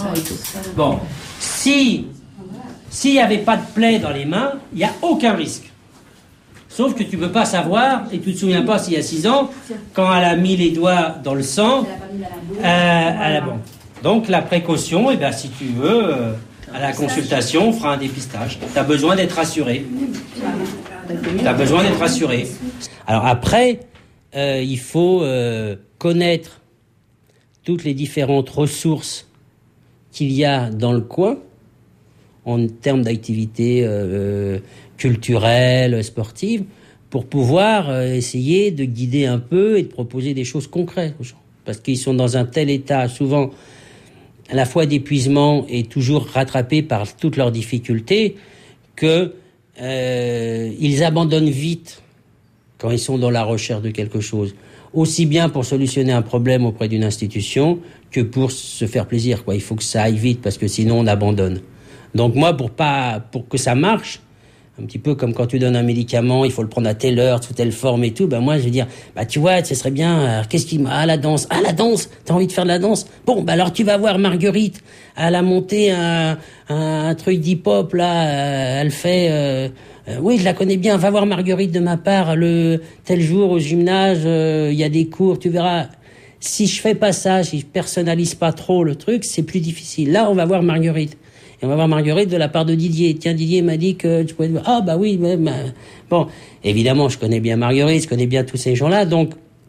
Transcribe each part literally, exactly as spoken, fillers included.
ça et tout. Bon, si s'il n'y avait pas de plaie dans les mains, il n'y a aucun risque. Sauf que tu ne peux pas savoir, et tu ne te souviens pas s'il y a six ans, quand elle a mis les doigts dans le sang, euh, elle a, bon. Donc la précaution, eh ben, si tu veux, euh, à la consultation, on fera un dépistage. Tu as besoin d'être rassuré. Tu as besoin d'être rassuré. Alors après, euh, il faut euh, connaître toutes les différentes ressources qu'il y a dans le coin, en termes d'activités euh, culturelles, sportives, pour pouvoir euh, essayer de guider un peu et de proposer des choses concrètes aux gens. Parce qu'ils sont dans un tel état, souvent à la fois d'épuisement et toujours rattrapés par toutes leurs difficultés, que euh, ils abandonnent vite quand ils sont dans la recherche de quelque chose. Aussi bien pour solutionner un problème auprès d'une institution que pour se faire plaisir, quoi. Il faut que ça aille vite parce que sinon on abandonne. Donc moi, pour pas, pour que ça marche, un petit peu comme quand tu donnes un médicament, il faut le prendre à telle heure, sous telle forme et tout. Ben moi, je veux dire, bah tu vois, ce serait bien. Alors, qu'est-ce qui, ah la danse, ah la danse, t'as envie de faire de la danse. Bon, bah alors tu vas voir Marguerite. Elle a monté un, un, un truc d'hip-hop là. Euh, elle fait, euh, euh, oui, je la connais bien. Va voir Marguerite de ma part. Le tel jour au gymnase, il euh, y a des cours. Tu verras. Si je fais pas ça, si je personnalise pas trop le truc, c'est plus difficile. Là, on va voir Marguerite. Et on va voir Marguerite de la part de Didier. Tiens, Didier m'a dit que tu pouvais... Ah, bah oui, mais, mais... Bon, évidemment, je connais bien Marguerite, je connais bien tous ces gens-là. Donc,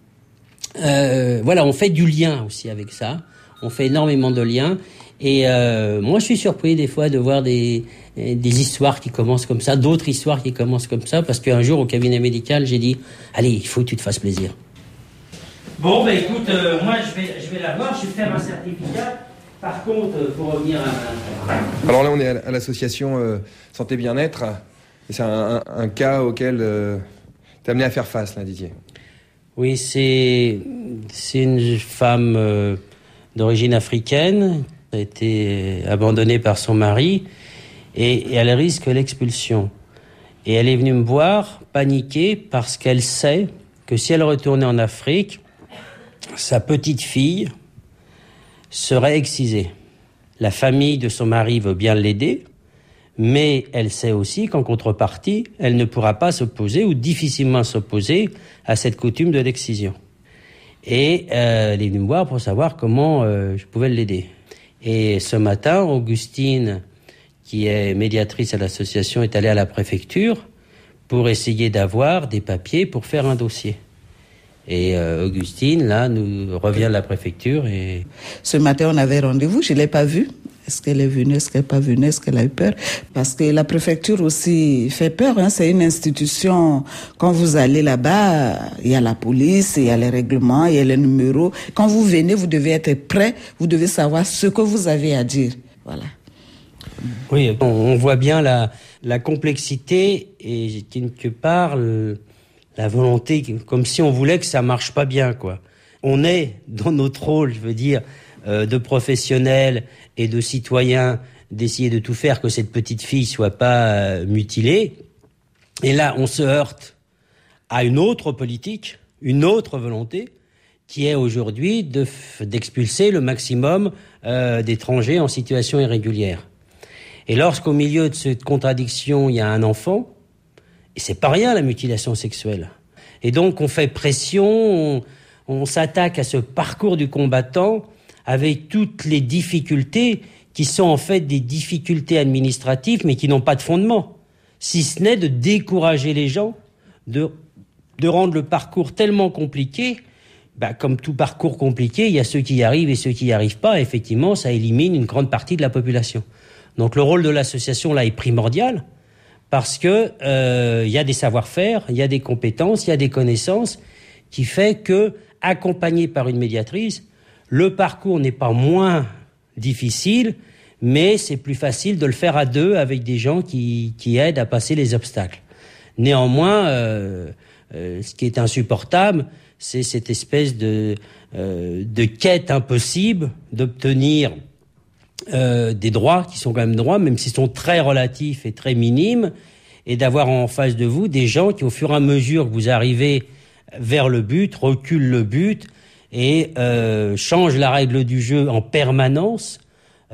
euh, voilà, on fait du lien aussi avec ça. On fait énormément de liens. Et euh, moi, je suis surpris des fois de voir des, des histoires qui commencent comme ça, d'autres histoires qui commencent comme ça, parce qu'un jour, au cabinet médical, j'ai dit, allez, il faut que tu te fasses plaisir. Bon, ben écoute, euh, moi, je vais, je vais la voir, je vais faire un certificat. Par contre, pour revenir à... Alors là, on est à l'association euh, Santé Bien-être. Et c'est un, un, un cas auquel euh, tu es amené à faire face, là, Didier. Oui, c'est, c'est une femme euh, d'origine africaine qui a été abandonnée par son mari et, et elle risque l'expulsion. Et elle est venue me voir, paniquée, parce qu'elle sait que si elle retournait en Afrique, sa petite fille serait excisée. La famille de son mari veut bien l'aider, mais elle sait aussi qu'en contrepartie, elle ne pourra pas s'opposer ou difficilement s'opposer à cette coutume de l'excision. Et euh, elle est venue me voir pour savoir comment euh, je pouvais l'aider. Et ce matin, Augustine, qui est médiatrice à l'association, est allée à la préfecture pour essayer d'avoir des papiers pour faire un dossier. Et euh, Augustine, là, nous revient de la préfecture et... Ce matin, on avait rendez-vous, je ne l'ai pas vue. Est-ce qu'elle est venue, est-ce qu'elle n'est pas venue, est-ce qu'elle a eu peur? Parce que la préfecture aussi fait peur, hein. C'est une institution, quand vous allez là-bas, il y a la police, il y a les règlements, il y a les numéros. Quand vous venez, vous devez être prêt, vous devez savoir ce que vous avez à dire. Voilà. Oui, on voit bien la, la complexité et quelque part... Le... la volonté, comme si on voulait que ça marche pas bien, quoi. On est dans notre rôle, je veux dire, euh, de professionnels et de citoyens, d'essayer de tout faire que cette petite fille soit pas euh, mutilée. Et là, on se heurte à une autre politique, une autre volonté, qui est aujourd'hui de, d'expulser le maximum euh, d'étrangers en situation irrégulière. Et lorsqu'au milieu de cette contradiction, il y a un enfant, et c'est pas rien, la mutilation sexuelle. Et donc, on fait pression, on, on s'attaque à ce parcours du combattant avec toutes les difficultés qui sont en fait des difficultés administratives, mais qui n'ont pas de fondement. Si ce n'est de décourager les gens, de, de rendre le parcours tellement compliqué, bah, comme tout parcours compliqué, il y a ceux qui y arrivent et ceux qui n'y arrivent pas. Effectivement, ça élimine une grande partie de la population. Donc, le rôle de l'association, là, est primordial. Parce que euh, y a des savoir-faire, il y a des compétences, il y a des connaissances qui fait que, accompagné par une médiatrice, le parcours n'est pas moins difficile, mais c'est plus facile de le faire à deux avec des gens qui, qui aident à passer les obstacles. Néanmoins, euh, euh, ce qui est insupportable, c'est cette espèce de, euh, de quête impossible d'obtenir Euh, des droits qui sont quand même droits, même s'ils sont très relatifs et très minimes, et d'avoir en face de vous des gens qui, au fur et à mesure que vous arrivez vers le but, reculent le but et euh, changent la règle du jeu en permanence